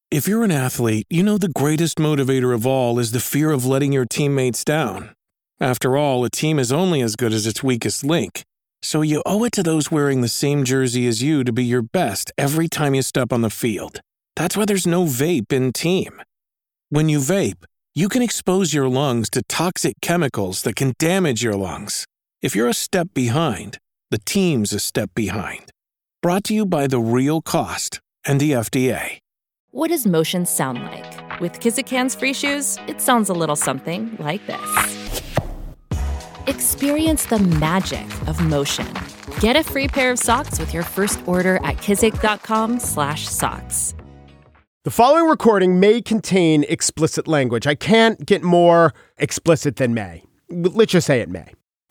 If you're an athlete, you know the greatest motivator of all is the fear of letting your teammates down. After all, a team is only as good as its weakest link. So you owe it to those wearing the same jersey as you to be your best every time you step on the field. That's why there's no vape in team. When you vape, you can expose your lungs to toxic chemicals that can damage your lungs. If you're a step behind, the team's a step behind. Brought to you by The Real Cost and the FDA. What does motion sound like? With Kizikans free shoes, it sounds a little something like this. Experience the magic of motion. Get a free pair of socks with your first order at kizik.com/socks. The following recording may contain explicit language. I can't get more explicit than may. Let's just say it may.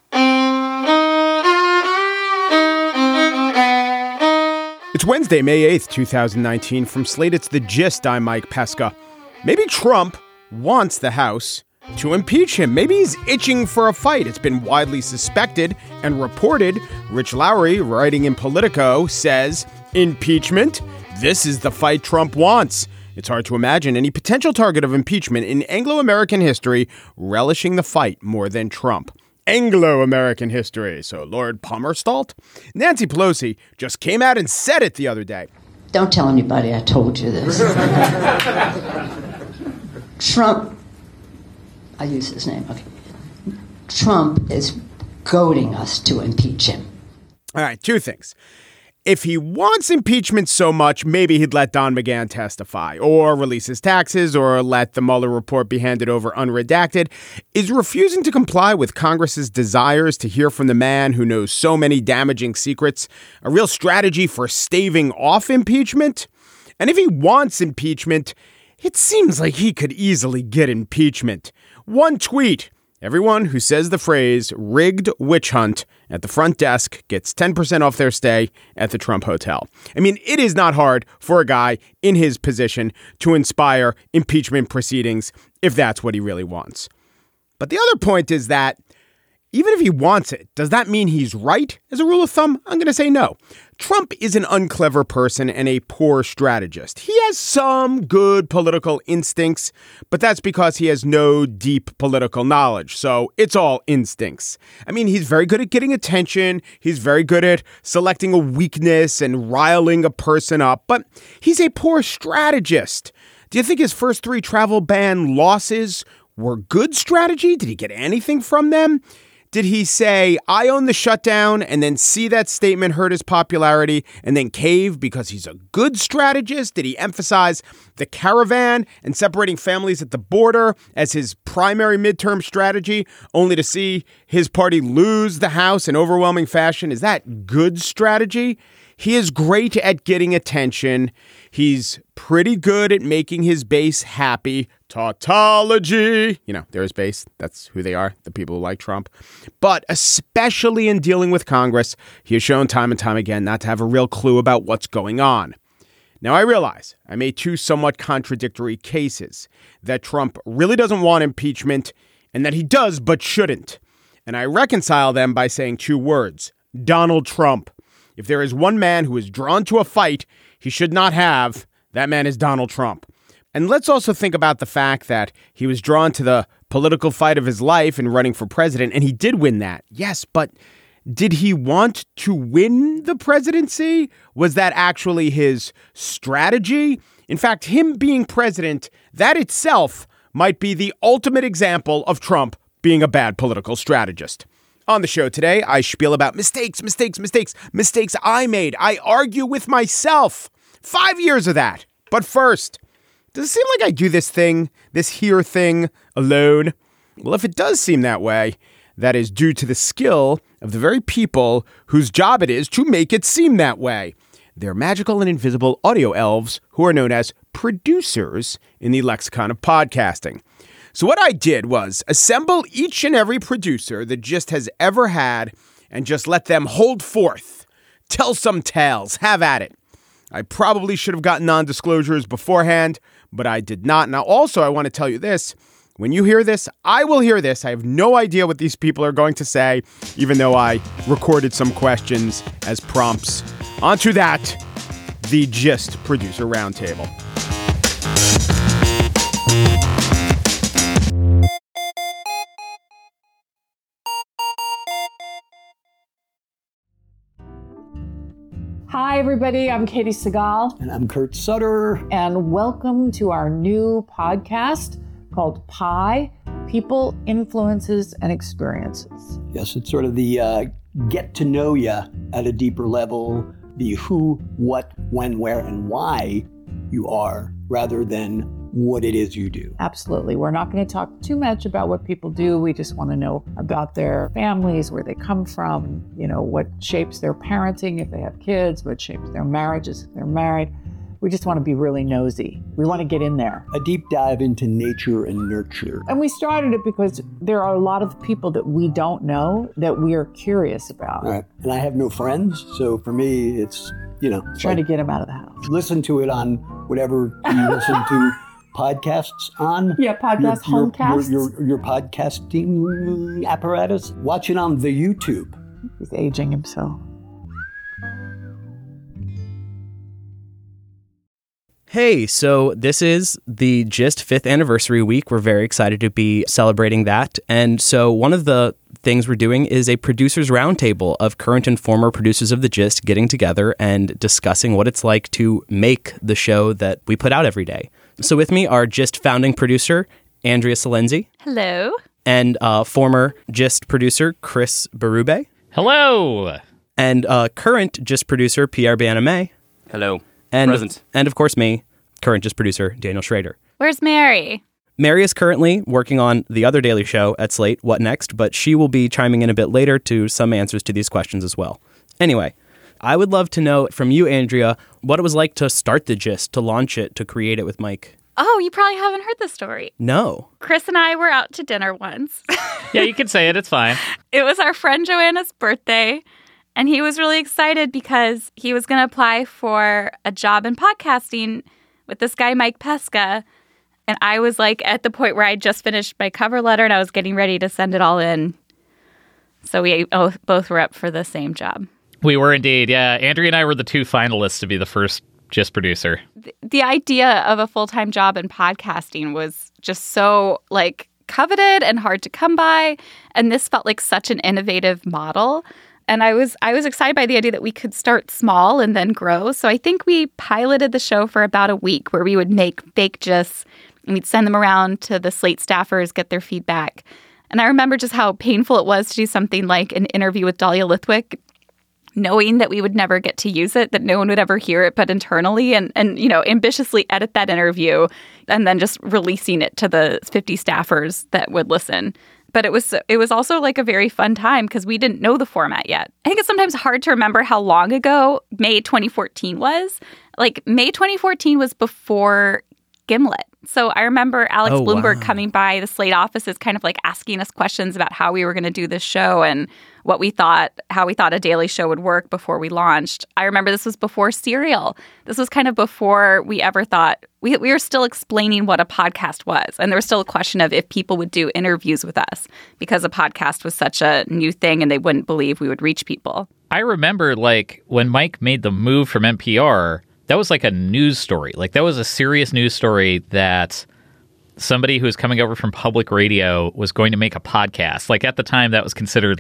It's Wednesday, May 8th, 2019. From Slate, it's The Gist. I'm Mike Pesca. Maybe Trump wants the House to impeach him. Maybe he's itching for a fight. It's been widely suspected and reported. Rich Lowry, writing in Politico, says, impeachment? This is the fight Trump wants. It's hard to imagine any potential target of impeachment in Anglo-American history relishing the fight more than Trump. Anglo-American history. So Lord Palmerston? Nancy Pelosi just came out and said it the other day. Don't tell anybody I told you this. Trump, I use his name, okay. Trump is goading us to impeach him. All right, two things. If he wants impeachment so much, maybe he'd let Don McGahn testify or release his taxes or let the Mueller report be handed over unredacted. Is refusing to comply with Congress's desires to hear from the man who knows so many damaging secrets a real strategy for staving off impeachment? And if he wants impeachment, it seems like he could easily get impeachment. One tweet. Everyone who says the phrase rigged witch hunt at the front desk gets 10% off their stay at the Trump Hotel. I mean, it is not hard for a guy in his position to inspire impeachment proceedings if that's what he really wants. But the other point is that even if he wants it, does that mean he's right? As a rule of thumb, I'm going to say no. Trump is an unclever person and a poor strategist. He has some good political instincts, but that's because he has no deep political knowledge. So it's all instincts. I mean, he's very good at getting attention. He's very good at selecting a weakness and riling a person up, but he's a poor strategist. Do you think his first 3 travel ban losses were good strategy? Did he get anything from them? Did he say, I own the shutdown, and then see that statement hurt his popularity and then cave because he's a good strategist? Did he emphasize the caravan and separating families at the border as his primary midterm strategy, only to see his party lose the House in overwhelming fashion? Is that good strategy? He is great at getting attention. He's pretty good at making his base happy. Tautology. You know, they're his base. That's who they are, the people who like Trump. But especially in dealing with Congress, he has shown time and time again not to have a real clue about what's going on. Now, I realize I made 2 somewhat contradictory cases, that Trump really doesn't want impeachment and that he does but shouldn't. And I reconcile them by saying 2 words, Donald Trump. If there is one man who is drawn to a fight he should not have, that man is Donald Trump. And let's also think about the fact that he was drawn to the political fight of his life in running for president, and he did win that. Yes, but did he want to win the presidency? Was that actually his strategy? In fact, him being president, that itself might be the ultimate example of Trump being a bad political strategist. On the show today, I spiel about mistakes I made. I argue with myself. 5 years of that. But first, does it seem like I do this thing alone? Well, if it does seem that way, that is due to the skill of the very people whose job it is to make it seem that way. They're magical and invisible audio elves who are known as producers in the lexicon of podcasting. So what I did was assemble each and every producer The Gist has ever had and just let them hold forth, tell some tales, have at it. I probably should have gotten non-disclosures beforehand, but I did not. Now, also, I want to tell you this. When you hear this, I will hear this. I have no idea what these people are going to say, even though I recorded some questions as prompts. On to that, The Gist Producer Roundtable. Hi, everybody. I'm Katie Segal. And I'm Kurt Sutter. And welcome to our new podcast called Pi, People, Influences, and Experiences. Yes, it's sort of the get to know you at a deeper level, the who, what, when, where, and why you are, rather than what it is you do. Absolutely. We're not going to talk too much about what people do. We just want to know about their families, where they come from, what shapes their parenting if they have kids, what shapes their marriages if they're married. We just want to be really nosy. We want to get in there. A deep dive into nature and nurture. And we started it because there are a lot of people that we don't know that we are curious about. All right. And I have no friends, so for me, it's, trying to get them out of the house. Listen to it on whatever you listen to podcasts on. Yeah, podcast, homecasts. Your podcasting apparatus. Watch it on the YouTube. He's aging himself. Hey, so this is the GIST 5th anniversary week. We're very excited to be celebrating that. And so one of the things we're doing is a producers roundtable of current and former producers of the GIST getting together and discussing what it's like to make the show that we put out every day. So with me are GIST founding producer Andrea Salenzi. Hello. And former GIST producer Chris Berube. Hello. And current GIST producer Pierre Baname. Hello. And of course me, current GIST producer Daniel Schrader. Where's Mary? Mary is currently working on the other daily show at Slate, What Next, but she will be chiming in a bit later to some answers to these questions as well. Anyway, I would love to know from you, Andrea, what it was like to start the GIST, to launch it, to create it with Mike. Oh, you probably haven't heard the story. No. Chris and I were out to dinner once. Yeah, you can say it. It's fine. It was our friend Joanna's birthday. And he was really excited because he was going to apply for a job in podcasting with this guy, Mike Pesca. And I was at the point where I just finished my cover letter and I was getting ready to send it all in. So we both were up for the same job. We were indeed. Yeah. Andrea and I were the two finalists to be the first GIST producer. The idea of a full-time job in podcasting was just so coveted and hard to come by. And this felt like such an innovative model. And I was excited by the idea that we could start small and then grow. So I think we piloted the show for about a week where we would make fake GISTs and we'd send them around to the Slate staffers, get their feedback. And I remember just how painful it was to do something like an interview with Dahlia Lithwick, knowing that we would never get to use it, that no one would ever hear it but internally, and ambitiously edit that interview and then just releasing it to the 50 staffers that would listen. But it was also a very fun time because we didn't know the format yet. I think it's sometimes hard to remember how long ago May 2014 was. May 2014 was before Gimlet. So I remember Alex Bloomberg coming by the Slate offices kind of asking us questions about how we were going to do this show and what we thought, how we thought a daily show would work before we launched. I remember this was before Serial. This was kind of before we ever thought, we were still explaining what a podcast was. And there was still a question of if people would do interviews with us because a podcast was such a new thing and they wouldn't believe we would reach people. I remember when Mike made the move from NPR, that was a news story. That was a serious news story that somebody who was coming over from public radio was going to make a podcast. At the time, that was considered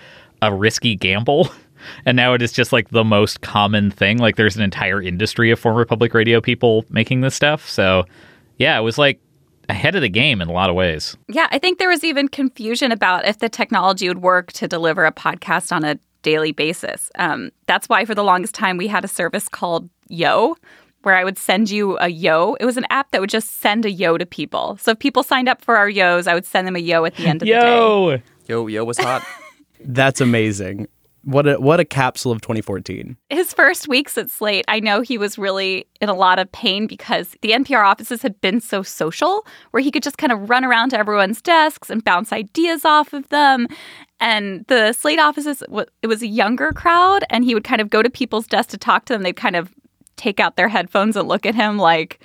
a risky gamble. And now it is just the most common thing. There's an entire industry of former public radio people making this stuff. So yeah, it was ahead of the game in a lot of ways. Yeah, I think there was even confusion about if the technology would work to deliver a podcast on a daily basis. That's why for the longest time we had a service called Yo, where I would send you a Yo. It was an app that would just send a Yo to people. So if people signed up for our Yos, I would send them a Yo at the end of the day. Yo was hot. That's amazing. What a capsule of 2014. His first weeks at Slate, I know he was really in a lot of pain because the NPR offices had been so social, where he could just kind of run around to everyone's desks and bounce ideas off of them. And the Slate offices, it was a younger crowd, and he would kind of go to people's desks to talk to them. They'd kind of take out their headphones and look at him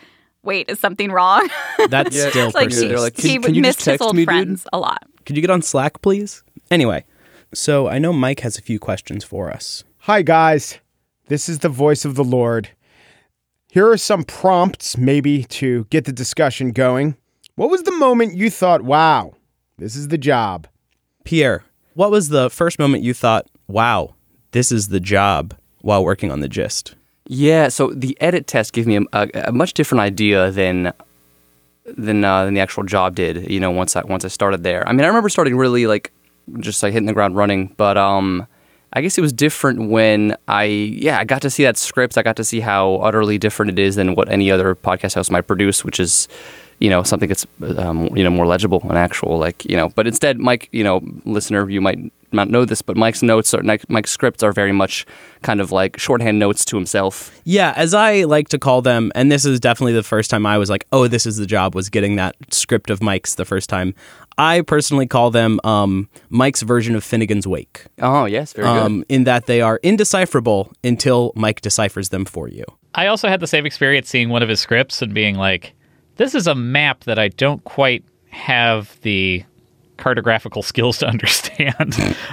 wait, is something wrong? That's still persistent. He would miss his old friends a lot. Could you get on Slack, please? Anyway, so I know Mike has a few questions for us. Hi, guys. This is the voice of the Lord. Here are some prompts, maybe, to get the discussion going. What was the moment you thought, wow, this is the job? Pierre, what was the first moment you thought, wow, this is the job while working on The Gist? Yeah, so the edit test gave me a much different idea than the actual job did, you know, once I started there. I mean, I remember starting really, just hitting the ground running, but I guess it was different when I got to see that script. I got to see how utterly different it is than what any other podcast host might produce, which is, you know, something that's, more legible and actual, but instead, Mike, listener, you might not know this, but Mike's scripts are very much kind of like shorthand notes to himself. Yeah, as I like to call them, and this is definitely the first time I was like, oh, this is the job, was getting that script of Mike's the first time. I personally call them Mike's version of Finnegan's Wake. Oh, yes, very good. In that they are indecipherable until Mike deciphers them for you. I also had the same experience seeing one of his scripts and being like, this is a map that I don't quite have the cartographical skills to understand.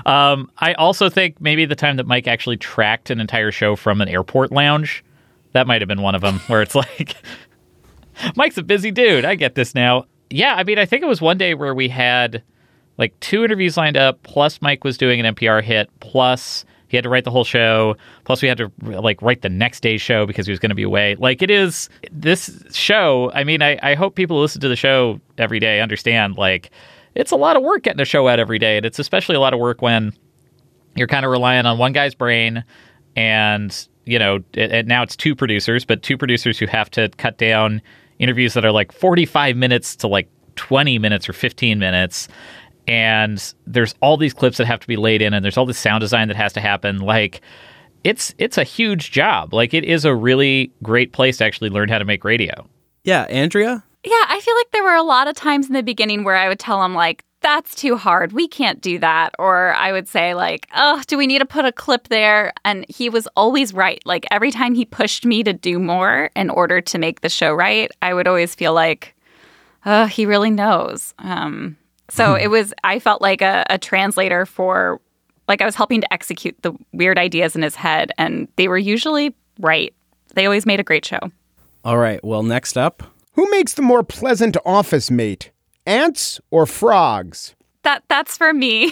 I also think maybe the time that Mike actually tracked an entire show from an airport lounge, that might have been one of them, where it's like, Mike's a busy dude. I get this now. Yeah, I mean, I think it was one day where we had like 2 interviews lined up, plus Mike was doing an NPR hit, plus he had to write the whole show, plus we had to write the next day's show because he was going to be away. It is this show. I mean, I hope people who listen to the show every day understand, it's a lot of work getting a show out every day. And it's especially a lot of work when you're kind of relying on one guy's brain and, and now it's 2 producers, but 2 producers who have to cut down interviews that are 45 minutes to 20 minutes or 15 minutes. And there's all these clips that have to be laid in, and there's all this sound design that has to happen. It's a huge job. It is a really great place to actually learn how to make radio. Yeah, Andrea? Yeah, I feel like there were a lot of times in the beginning where I would tell him, that's too hard. We can't do that. Or I would say, oh, do we need to put a clip there? And he was always right. Every time he pushed me to do more in order to make the show right, I would always feel he really knows. So I felt like a translator for, I was helping to execute the weird ideas in his head, and they were usually right. They always made a great show. All right, well, next up. Who makes the more pleasant office mate, ants or frogs? That's for me.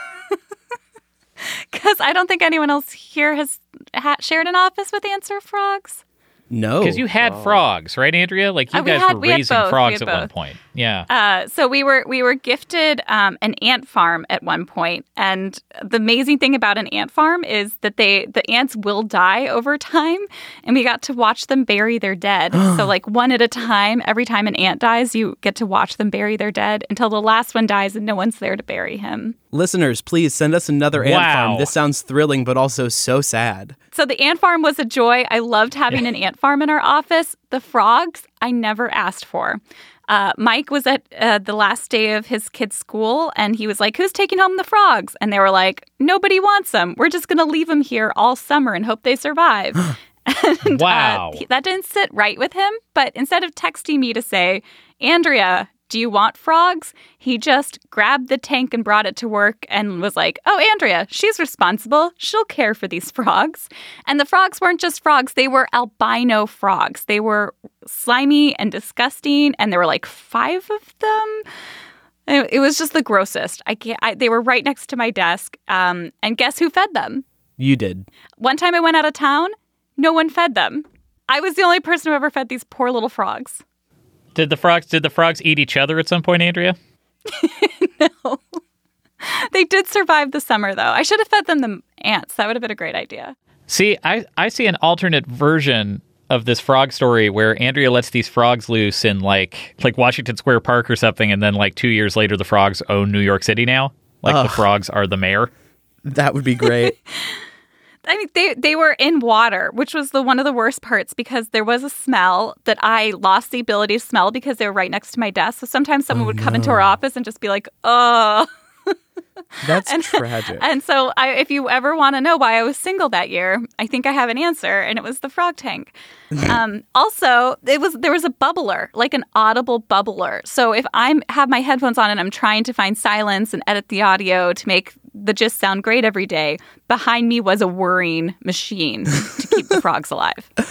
Because I don't think anyone else here has shared an office with ants or frogs. No. Because you had frogs, right, Andrea? You guys were raising frogs at one point. Yeah. So we were gifted an ant farm at one point. And the amazing thing about an ant farm is that the ants will die over time. And we got to watch them bury their dead. So one at a time, every time an ant dies, you get to watch them bury their dead until the last one dies and no one's there to bury him. Listeners, please send us another ant farm. This sounds thrilling, but also so sad. So the ant farm was a joy. I loved having an ant farm in our office. The frogs, I never asked for. Mike was at the last day of his kid's school, and he was like, who's taking home the frogs? And they were like, nobody wants them. We're just going to leave them here all summer and hope they survive. And, wow. That didn't sit right with him. But instead of texting me to say, Andrea, do you want frogs? He just grabbed the tank and brought it to work and was like, oh, Andrea, she's responsible. She'll care for these frogs. And the frogs weren't just frogs. They were albino frogs. They were slimy and disgusting. And there were 5 of them. It was just the grossest. They were right next to my desk. And guess who fed them? You did. One time I went out of town. No one fed them. I was the only person who ever fed these poor little frogs. Did the frogs eat each other at some point, Andrea? No. They did survive the summer, though. I should have fed them the ants. That would have been a great idea. See, I see an alternate version of this frog story where Andrea lets these frogs loose in like Washington Square Park or something, and then 2 years later the frogs own New York City now. The frogs are the mayor. That would be great. I mean, they were in water, which was one of the worst parts because there was a smell that I lost the ability to smell because they were right next to my desk. So sometimes someone would come into our office and just be like, oh. That's tragic. And so if you ever want to know why I was single that year, I think I have an answer, and it was the frog tank. Also, there was a bubbler, an audible bubbler. So if I have my headphones on and I'm trying to find silence and edit the audio to make the gist sound great every day, behind me was a whirring machine to keep the frogs alive.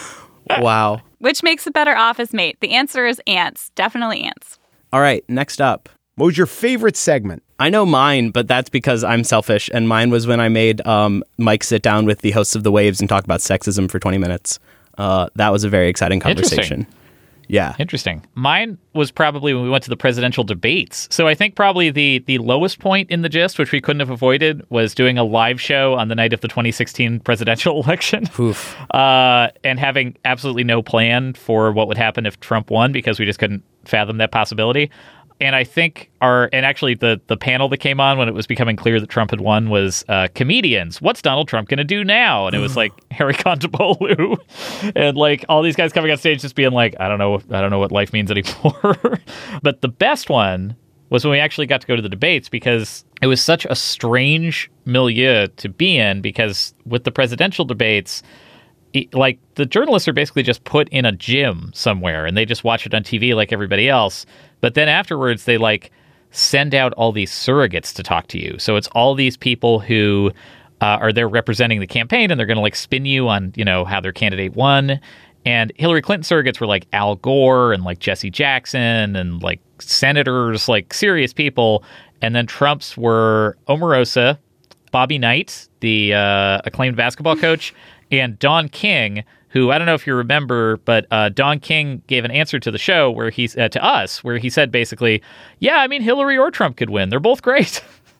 Wow. Which makes a better office mate? The answer is ants. Definitely ants. All right, next up. What was your favorite segment? I know mine, but that's because I'm selfish. And mine was when I made Mike sit down with the hosts of The Waves and talk about sexism for 20 minutes. That was a very exciting conversation. Yeah. Interesting. Mine was probably when we went to the presidential debates. So I think probably the lowest point in the gist, which we couldn't have avoided, was doing a live show on the night of the 2016 presidential election. Oof. And having absolutely no plan for what would happen if Trump won, because we just couldn't fathom that possibility. And I think actually the panel that came on when it was becoming clear that Trump had won was comedians. What's Donald Trump going to do now? And it was like Harry Contabolu and like all these guys coming on stage just being like, I don't know what life means anymore. But the best one was when we actually got to go to the debates, because it was such a strange milieu to be in, because with the presidential debates, like the journalists are basically just put in a gym somewhere and they just watch it on TV like everybody else. But then afterwards, they like send out all these surrogates to talk to you. So it's all these people who are there representing the campaign, and they're going to like spin you on, how their candidate won. And Hillary Clinton surrogates were like Al Gore and like Jesse Jackson and like senators, like serious people. And then Trump's were Omarosa, Bobby Knight, the acclaimed basketball coach, and Don King, who I don't know if you remember, but Don King gave an answer to the show where to us, where he said basically, yeah, I mean, Hillary or Trump could win. They're both great.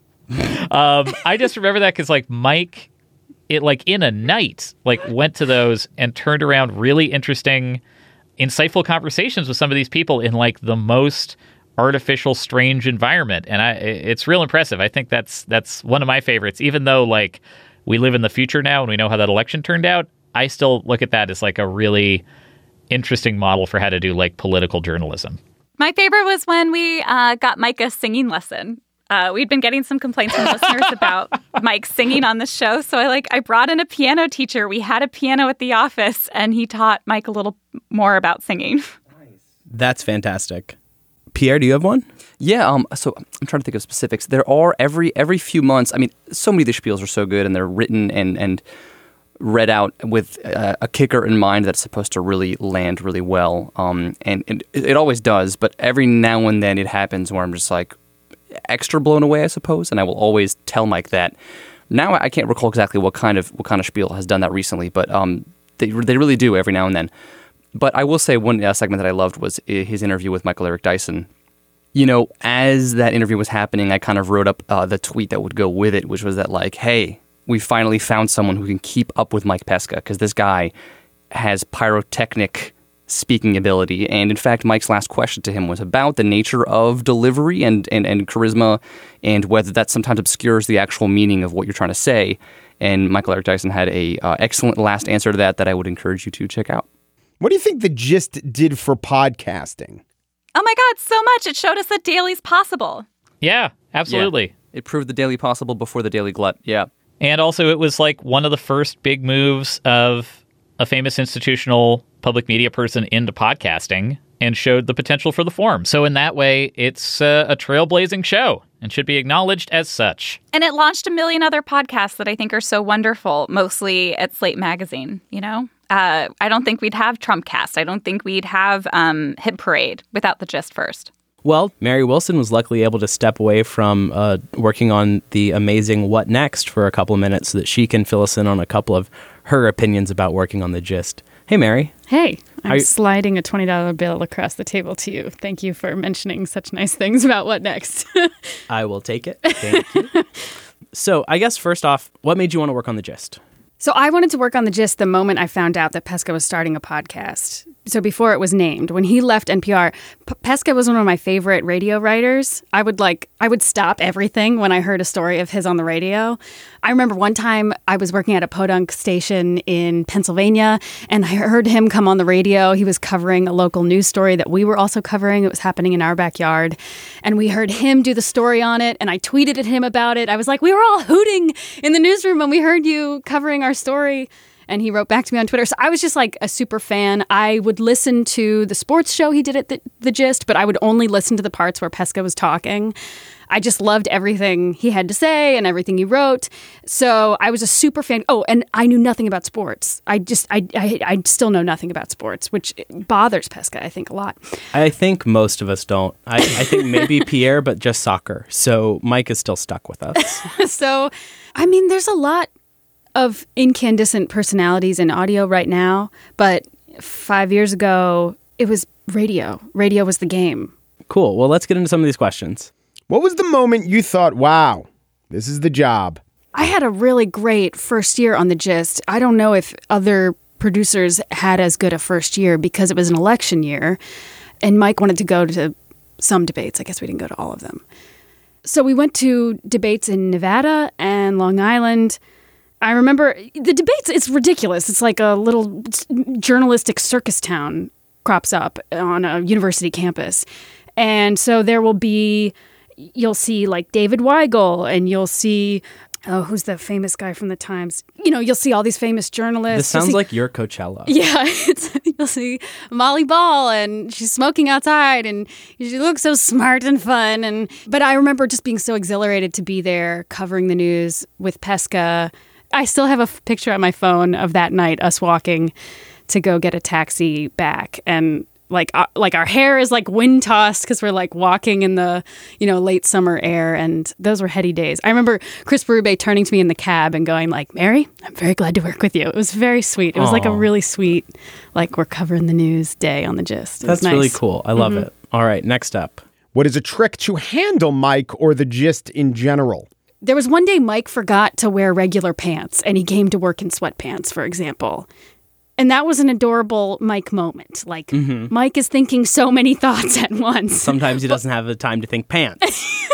I just remember that because like Mike, it like in a night, like went to those and turned around really interesting, insightful conversations with some of these people in like the most artificial, strange environment. And it's real impressive. I think that's one of my favorites, even though like we live in the future now and we know how that election turned out. I still look at that as like a really interesting model for how to do like political journalism. My favorite was when we got Mike a singing lesson. We'd been getting some complaints from listeners about Mike singing on the show. So I brought in a piano teacher. We had a piano at the office, and he taught Mike a little more about singing. That's fantastic. Pierre, do you have one? Yeah, so I'm trying to think of specifics. There are every few months. I mean, so many of the spiels are so good, and they're written and read out with a kicker in mind that's supposed to really land really well. And it always does, but every now and then it happens where I'm just like extra blown away, I suppose, and I will always tell Mike that. Now I can't recall exactly what kind of spiel has done that recently, but they really do every now and then. But I will say one segment that I loved was his interview with Michael Eric Dyson. As that interview was happening, I kind of wrote up the tweet that would go with it, which was that like, hey, we finally found someone who can keep up with Mike Pesca, because this guy has pyrotechnic speaking ability. And in fact, Mike's last question to him was about the nature of delivery and charisma, and whether that sometimes obscures the actual meaning of what you're trying to say. And Michael Eric Dyson had a excellent last answer to that I would encourage you to check out. What do you think The Gist did for podcasting? Oh my God, so much. It showed us that daily's possible. Yeah, absolutely. Yeah. It proved the daily possible before the daily glut. Yeah. And also it was like one of the first big moves of a famous institutional public media person into podcasting, and showed the potential for the form. So in that way, it's a trailblazing show and should be acknowledged as such. And it launched a million other podcasts that I think are so wonderful, mostly at Slate Magazine, I don't think we'd have Trumpcast. I don't think we'd have Hit Parade without The Gist first. Well, Mary Wilson was luckily able to step away from working on the amazing What Next for a couple of minutes so that she can fill us in on a couple of her opinions about working on The Gist. Hey, Mary. Hey, I'm sliding a $20 bill across the table to you. Thank you for mentioning such nice things about What Next. I will take it. Thank you. So I guess first off, what made you want to work on The Gist? So I wanted to work on The Gist the moment I found out that Pesca was starting a podcast. So before it was named, when he left NPR, Pesca was one of my favorite radio writers. I would stop everything when I heard a story of his on the radio. I remember one time I was working at a podunk station in Pennsylvania, and I heard him come on the radio. He was covering a local news story that we were also covering. It was happening in our backyard. And we heard him do the story on it, and I tweeted at him about it. I was like, we were all hooting in the newsroom when we heard you covering our story. And he wrote back to me on Twitter. So I was just like a super fan. I would listen to the sports show he did at the Gist, but I would only listen to the parts where Pesca was talking. I just loved everything he had to say and everything he wrote. So I was a super fan. Oh, and I knew nothing about sports. I still know nothing about sports, which bothers Pesca, I think, a lot. I think most of us don't. I think maybe Pierre, but just soccer. So Mike is still stuck with us. So, I mean, there's a lot of incandescent personalities in audio right now, but 5 years ago, it was radio. Radio was the game. Cool. Well, let's get into some of these questions. What was the moment you thought, wow, this is the job? I had a really great first year on The Gist. I don't know if other producers had as good a first year because it was an election year, and Mike wanted to go to some debates. I guess we didn't go to all of them. So we went to debates in Nevada and Long Island. I remember the debates, it's ridiculous. It's like a little journalistic circus town crops up on a university campus. And so there will be, you'll see like David Weigel, and you'll see, who's the famous guy from the Times? You know, you'll see all these famous journalists. This sounds like your Coachella. Yeah, you'll see Molly Ball, and she's smoking outside, and she looks so smart and fun. But I remember just being so exhilarated to be there covering the news with Pesca. I still have a picture on my phone of that night, us walking to go get a taxi back, and like our hair is like wind tossed because we're like walking in the, late summer air, and those were heady days. I remember Chris Berube turning to me in the cab and going like, "Mary, I'm very glad to work with you." It was very sweet. It was like a really sweet, like we're covering the news day on The Gist. That's nice. really cool. I love it. All right, next up. What is a trick to handle Mike or The Gist in general? There was one day Mike forgot to wear regular pants, and he came to work in sweatpants, for example. And that was an adorable Mike moment. Like, Mike is thinking so many thoughts at once. Sometimes he doesn't have the time to think pants.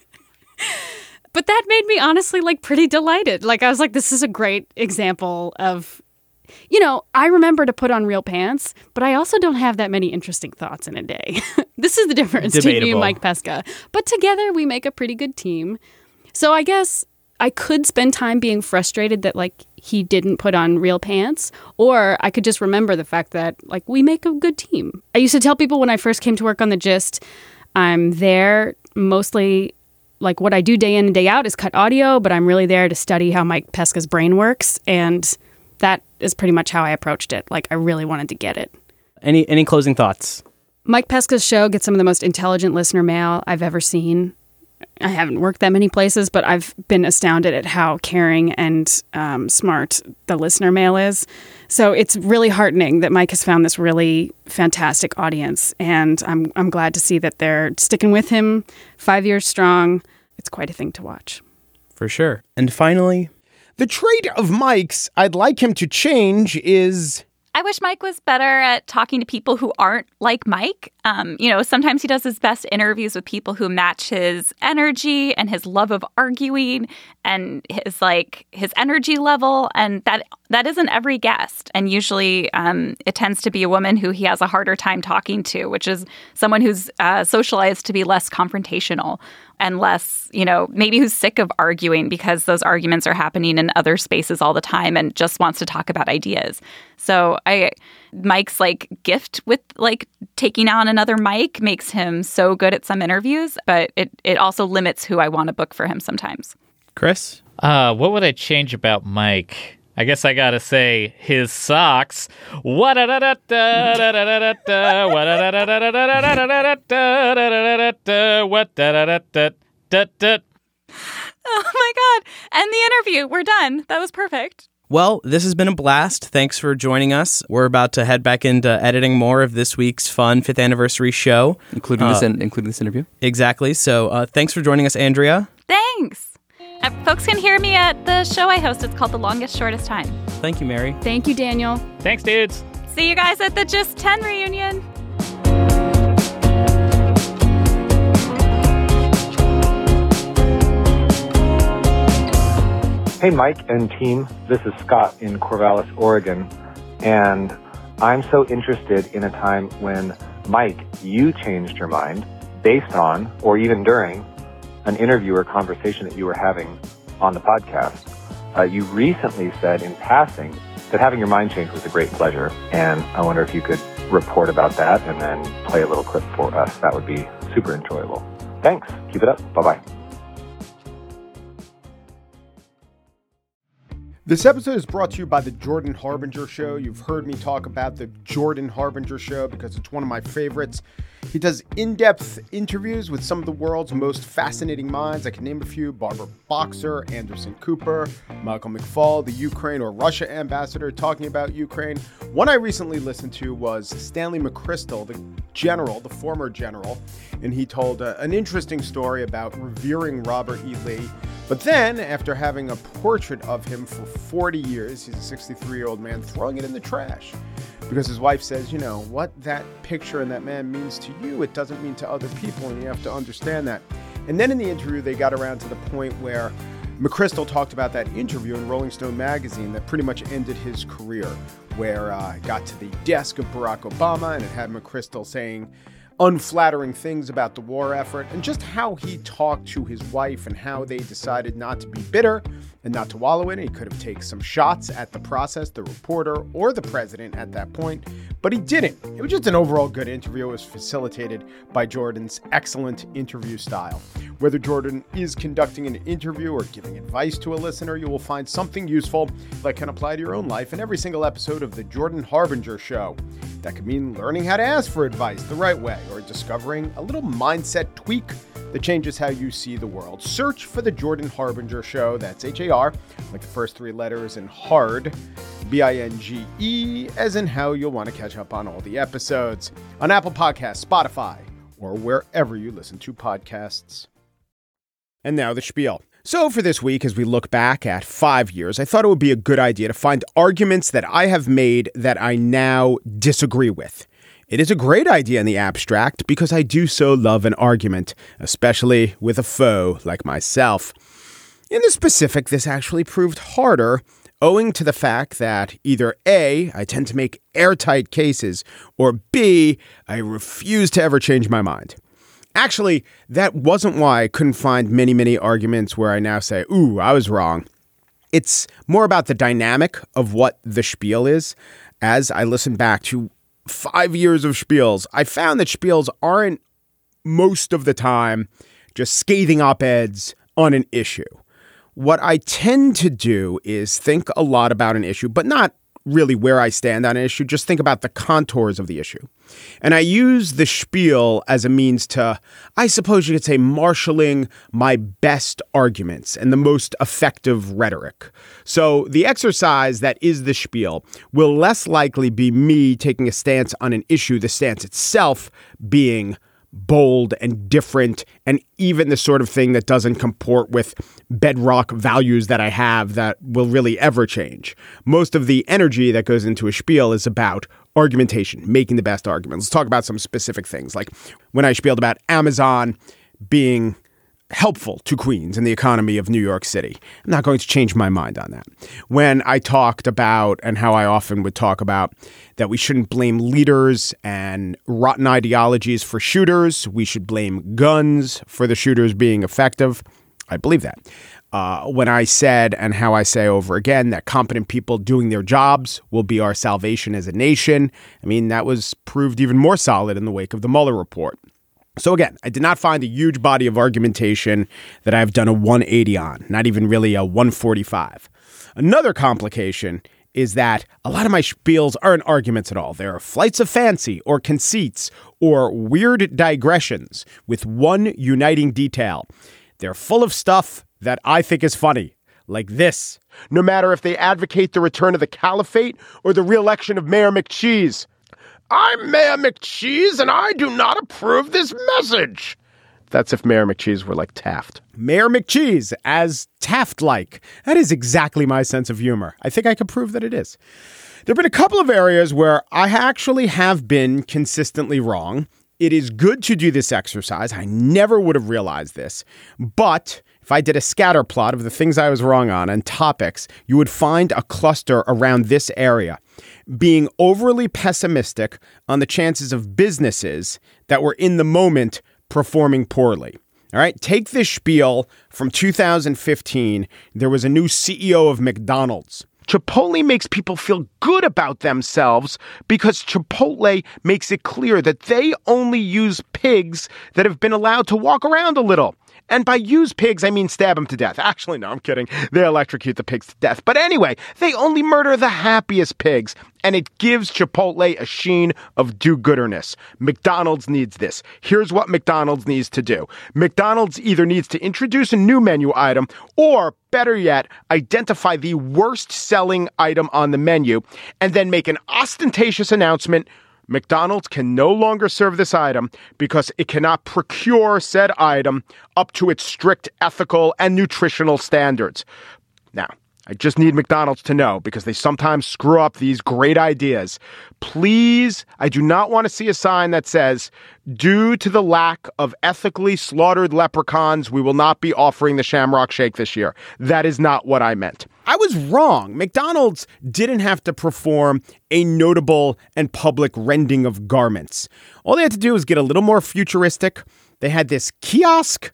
But that made me honestly like pretty delighted. Like, I was like, this is a great example of, I remember to put on real pants, but I also don't have that many interesting thoughts in a day. This is the difference between me and Mike Pesca. But together we make a pretty good team. So I guess I could spend time being frustrated that like he didn't put on real pants, or I could just remember the fact that like we make a good team. I used to tell people when I first came to work on The Gist, I'm there mostly, like what I do day in and day out is cut audio, but I'm really there to study how Mike Pesca's brain works, and that is pretty much how I approached it. Like I really wanted to get it. Any closing thoughts? Mike Pesca's show gets some of the most intelligent listener mail I've ever seen. I haven't worked that many places, but I've been astounded at how caring and smart the listener mail is. So it's really heartening that Mike has found this really fantastic audience, and I'm glad to see that they're sticking with him 5 years strong. It's quite a thing to watch. For sure. And finally, the trait of Mike's I'd like him to change is... I wish Mike was better at talking to people who aren't like Mike. Sometimes he does his best interviews with people who match his energy and his love of arguing and his energy level. And that isn't every guest. And usually it tends to be a woman who he has a harder time talking to, which is someone who's socialized to be less confrontational and less, maybe who's sick of arguing because those arguments are happening in other spaces all the time and just wants to talk about ideas. So Mike's gift with taking on another Mike makes him so good at some interviews, but it also limits who I want to book for him sometimes. Chris? What would I change about Mike? I guess I gotta say his socks. Oh my God. And the interview. We're done. That was perfect. Well, this has been a blast. Thanks for joining us. We're about to head back into editing more of this week's fun 5th anniversary show. Including this interview. Exactly. So thanks for joining us, Andrea. Thanks. Folks can hear me at the show I host. It's called The Longest Shortest Time. Thank you, Mary. Thank you, Daniel. Thanks, dudes. See you guys at the Just 10 reunion. Hey, Mike and team. This is Scott in Corvallis, Oregon. And I'm so interested in a time when, Mike, you changed your mind based on, or even during, an interview or conversation that you were having on the podcast. You recently said in passing that having your mind changed was a great pleasure. And I wonder if you could report about that and then play a little clip for us. That would be super enjoyable. Thanks. Keep it up. Bye-bye. This episode is brought to you by the Jordan Harbinger Show. You've heard me talk about the Jordan Harbinger Show because it's one of my favorites. He does in-depth interviews with some of the world's most fascinating minds. I can name a few: Barbara Boxer, Anderson Cooper, Michael McFaul, the Ukraine or Russia ambassador talking about Ukraine. One I recently listened to was Stanley McChrystal, the former general, and he told an interesting story about revering Robert E. Lee. But then, after having a portrait of him for 40 years, he's a 63-year-old man, throwing it in the trash. Because his wife says, you know, what that picture and that man means to you, it doesn't mean to other people, and you have to understand that. And then in the interview, they got around to the point where McChrystal talked about that interview in Rolling Stone magazine that pretty much ended his career, where it got to the desk of Barack Obama, and it had McChrystal saying unflattering things about the war effort, and just how he talked to his wife and how they decided not to be bitter and not to wallow in it. He could have taken some shots at the process, the reporter, or the president at that point, but he didn't. It was just an overall good interview. It was facilitated by Jordan's excellent interview style. Whether Jordan is conducting an interview or giving advice to a listener, you will find something useful that can apply to your own life in every single episode of The Jordan Harbinger Show. That could mean learning how to ask for advice the right way, or discovering a little mindset tweak that changes how you see the world. Search for The Jordan Harbinger Show. That's H-A-R, like the first three letters, and hard, B-I-N-G-E, as in how you'll want to catch up on all the episodes on Apple Podcasts, Spotify, or wherever you listen to podcasts. And now the spiel. So for this week, as we look back at 5 years, I thought it would be a good idea to find arguments that I have made that I now disagree with. It is a great idea in the abstract because I do so love an argument, especially with a foe like myself. In the specific, this actually proved harder owing to the fact that either A, I tend to make airtight cases, or B, I refuse to ever change my mind. Actually, that wasn't why I couldn't find many arguments where I now say, ooh, I was wrong. It's more about the dynamic of what the spiel is. As I listen back to 5 years of spiels, I found that spiels aren't most of the time just scathing op-eds on an issue. What I tend to do is think a lot about an issue, but not really where I stand on an issue. Just think about the contours of the issue. And I use the spiel as a means to, I suppose you could say, marshaling my best arguments and the most effective rhetoric. So the exercise that is the spiel will less likely be me taking a stance on an issue, the stance itself being bold and different, and even the sort of thing that doesn't comport with bedrock values that I have that will really ever change. Most of the energy that goes into a spiel is about argumentation, making the best arguments. Let's talk about some specific things, like when I spieled about Amazon being helpful to Queens and the economy of New York City. I'm not going to change my mind on that. When I talked about, and how I often would talk about, that we shouldn't blame leaders and rotten ideologies for shooters, we should blame guns for the shooters being effective, I believe that. When I said, and how I say over again, that competent people doing their jobs will be our salvation as a nation, I mean, that was proved even more solid in the wake of the Mueller report. So again, I did not find a huge body of argumentation that I've done a 180 on, not even really a 145. Another complication is that a lot of my spiels aren't arguments at all. They're flights of fancy or conceits or weird digressions with one uniting detail. They're full of stuff that I think is funny, like this. No matter if they advocate the return of the caliphate or the re-election of Mayor McCheese. I'm Mayor McCheese, and I do not approve this message. That's if Mayor McCheese were like Taft. Mayor McCheese as Taft-like. That is exactly my sense of humor. I think I could prove that it is. There have been a couple of areas where I actually have been consistently wrong. It is good to do this exercise. I never would have realized this. But if I did a scatter plot of the things I was wrong on and topics, you would find a cluster around this area. Being overly pessimistic on the chances of businesses that were in the moment performing poorly. All right, take this spiel from 2015. There was a new CEO of McDonald's. Chipotle makes people feel good about themselves because Chipotle makes it clear that they only use pigs that have been allowed to walk around a little. And by use pigs, I mean stab them to death. Actually, no, I'm kidding. They electrocute the pigs to death. But anyway, they only murder the happiest pigs. And it gives Chipotle a sheen of do-gooderness. McDonald's needs this. Here's what McDonald's needs to do. McDonald's either needs to introduce a new menu item or, better yet, identify the worst-selling item on the menu and then make an ostentatious announcement. McDonald's can no longer serve this item because it cannot procure said item up to its strict ethical and nutritional standards. Now, I just need McDonald's to know because they sometimes screw up these great ideas. Please, I do not want to see a sign that says, due to the lack of ethically slaughtered leprechauns, we will not be offering the Shamrock Shake this year. That is not what I meant. I was wrong. McDonald's didn't have to perform a notable and public rending of garments. All they had to do was get a little more futuristic. They had this kiosk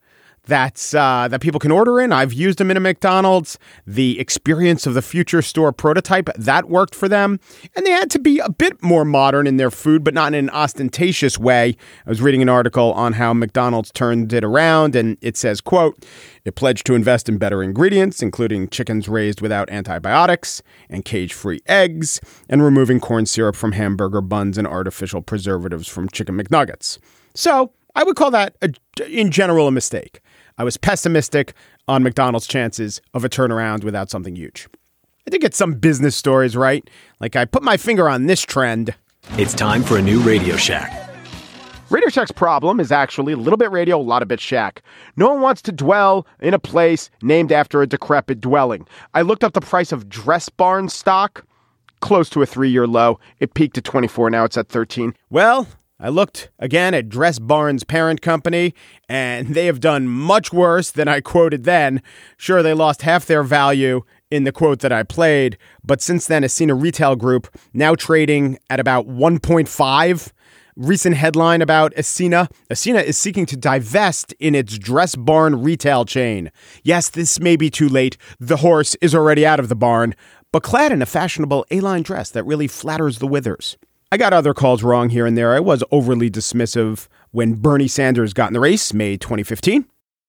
that people can order in. I've used them in a McDonald's. The Experience of the Future store prototype, that worked for them. And they had to be a bit more modern in their food, but not in an ostentatious way. I was reading an article on how McDonald's turned it around, and it says, quote, it pledged to invest in better ingredients, including chickens raised without antibiotics and cage-free eggs, and removing corn syrup from hamburger buns and artificial preservatives from chicken McNuggets. So I would call that, in general, a mistake. I was pessimistic on McDonald's chances of a turnaround without something huge. I did get some business stories right. Like I put my finger on this trend. It's time for a new Radio Shack. Radio Shack's problem is actually a little bit radio, a lot of bit shack. No one wants to dwell in a place named after a decrepit dwelling. I looked up the price of Dress Barn stock, close to a 3-year low. It peaked at 24, now it's at 13. Well, I looked again at Dress Barn's parent company, and they have done much worse than I quoted then. Sure, they lost half their value in the quote that I played, but since then, Ascena Retail Group now trading at about 1.5. Recent headline about Ascena. Ascena is seeking to divest in its Dress Barn retail chain. Yes, this may be too late. The horse is already out of the barn, but clad in a fashionable A-line dress that really flatters the withers. I got other calls wrong here and there. I was overly dismissive when Bernie Sanders got in the race, May 2015.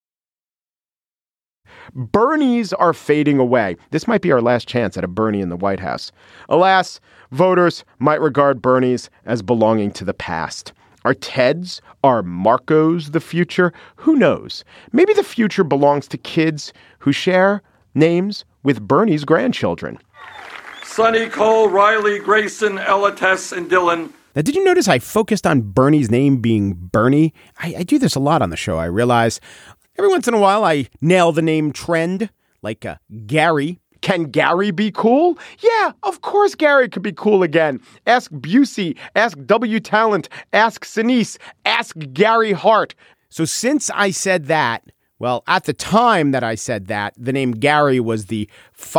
Bernies are fading away. This might be our last chance at a Bernie in the White House. Alas, voters might regard Bernies as belonging to the past. Are Teds, are Marcos the future? Who knows? Maybe the future belongs to kids who share names with Bernie's grandchildren. Sonny Cole, Riley, Grayson, Ella, Tess, and Dylan. Now, did you notice I focused on Bernie's name being Bernie? I do this a lot on the show, I realize. Every once in a while, I nail the name trend, like Gary. Can Gary be cool? Yeah, of course Gary could be cool again. Ask Busey, ask W Talent, ask Sinise, ask Gary Hart. So since I said that, well, at the time that I said that, the name Gary was the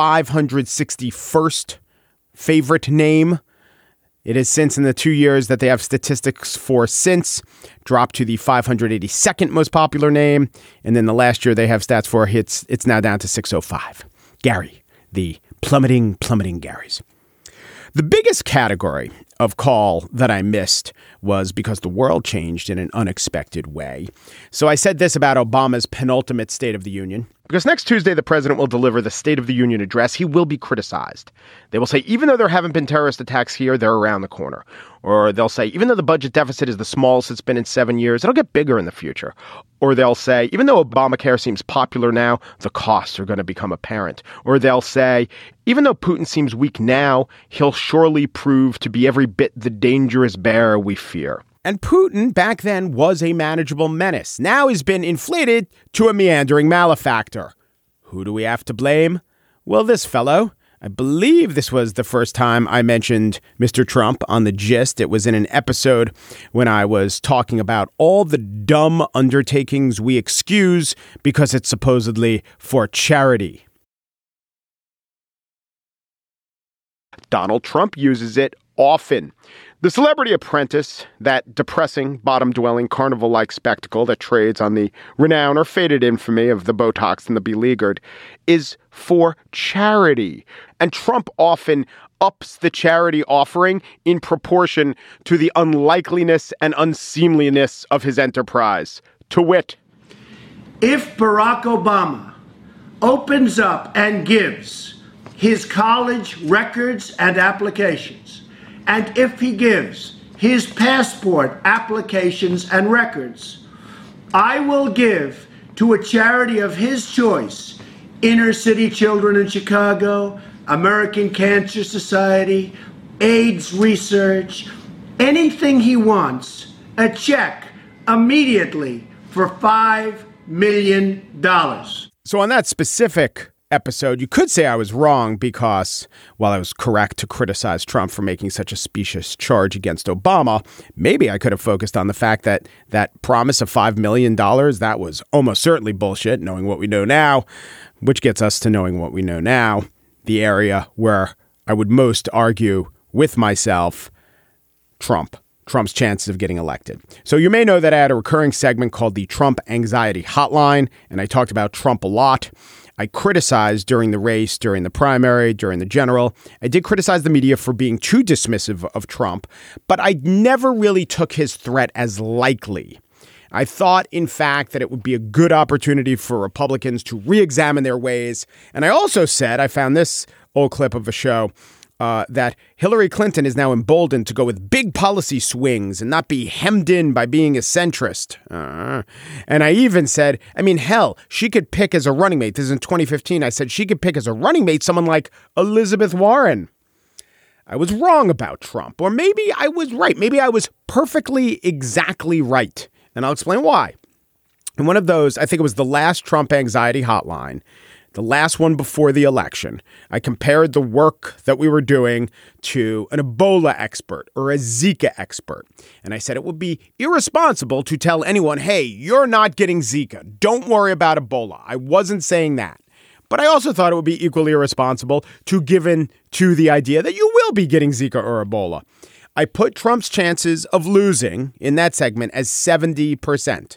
561st favorite name. It has since, in the 2 years that they have statistics for since, dropped to the 582nd most popular name. And then the last year they have stats for, it's now down to 605. Gary, the plummeting Garys. The biggest category of call that I missed was because the world changed in an unexpected way. So I said this about Obama's penultimate State of the Union. Because next Tuesday, the president will deliver the State of the Union address. He will be criticized. They will say, even though there haven't been terrorist attacks here, they're around the corner. Or they'll say, even though the budget deficit is the smallest it's been in 7 years, it'll get bigger in the future. Or they'll say, even though Obamacare seems popular now, the costs are going to become apparent. Or they'll say, even though Putin seems weak now, he'll surely prove to be every bit the dangerous bear we fear. And Putin back then was a manageable menace. Now he's been inflated to a meandering malefactor. Who do we have to blame? Well, this fellow. I believe this was the first time I mentioned Mr. Trump on The Gist. It was in an episode when I was talking about all the dumb undertakings we excuse because it's supposedly for charity. Donald Trump uses it often. The Celebrity Apprentice, that depressing, bottom-dwelling, carnival-like spectacle that trades on the renown or faded infamy of the Botox and the beleaguered, is for charity. And Trump often ups the charity offering in proportion to the unlikeliness and unseemliness of his enterprise. To wit, if Barack Obama opens up and gives his college records and applications, and if he gives his passport applications and records, I will give to a charity of his choice, Inner City Children in Chicago, American Cancer Society, AIDS research, anything he wants, a check immediately for $5 million. So on that specific episode, you could say I was wrong because, while I was correct to criticize Trump for making such a specious charge against Obama, maybe I could have focused on the fact that that promise of $5 million, that was almost certainly bullshit, knowing what we know now, which gets us to knowing what we know now, the area where I would most argue with myself, Trump's chances of getting elected. So you may know that I had a recurring segment called the Trump Anxiety Hotline, and I talked about Trump a lot. I criticized during the race, during the primary, during the general. I did criticize the media for being too dismissive of Trump, but I never really took his threat as likely. I thought, in fact, that it would be a good opportunity for Republicans to re-examine their ways. And I also said, I found this old clip of a show, that Hillary Clinton is now emboldened to go with big policy swings and not be hemmed in by being a centrist. And I even said, hell, she could pick as a running mate. This is in 2015. I said she could pick as a running mate someone like Elizabeth Warren. I was wrong about Trump, or maybe I was right. Maybe I was perfectly exactly right. And I'll explain why. In one of those, I think it was the last Trump Anxiety Hotline, the last one before the election, I compared the work that we were doing to an Ebola expert or a Zika expert. And I said it would be irresponsible to tell anyone, hey, you're not getting Zika. Don't worry about Ebola. I wasn't saying that. But I also thought it would be equally irresponsible to give in to the idea that you will be getting Zika or Ebola. I put Trump's chances of losing in that segment as 70%.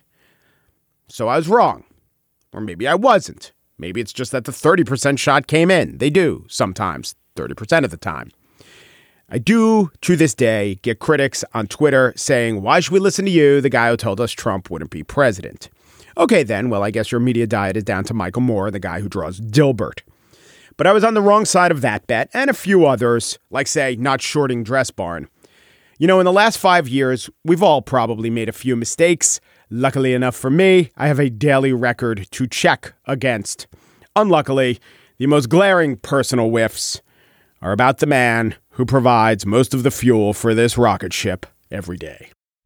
So I was wrong. Or maybe I wasn't. Maybe it's just that the 30% shot came in. They do sometimes, 30% of the time. I do, to this day, get critics on Twitter saying, why should we listen to you, the guy who told us Trump wouldn't be president? Okay, then, well, I guess your media diet is down to Michael Moore, the guy who draws Dilbert. But I was on the wrong side of that bet, and a few others, like, say, not shorting Dress Barn. You know, in the last 5 years, we've all probably made a few mistakes. Luckily enough for me, I have a daily record to check against. Unluckily, the most glaring personal whiffs are about the man who provides most of the fuel for this rocket ship every day.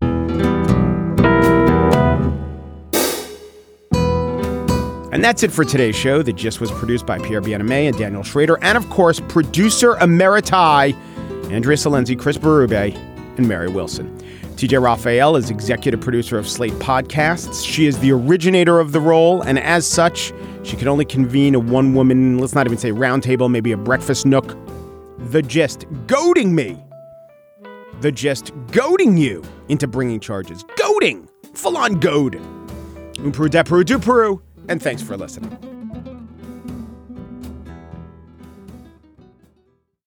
And that's it for today's show. The Gist was produced by Pierre Bien-Aimé and Daniel Schrader, and of course, producer emeriti Andrea Salenzi, Chris Berube, and Mary Wilson. TJ Raphael is executive producer of Slate Podcasts. She is the originator of the role, and as such, she can only convene a one-woman, let's not even say roundtable, maybe a breakfast nook. The Gist goading me. The Gist goading you into bringing charges. Goading. Full-on goad. Un Peru de Peru du Peru, and thanks for listening.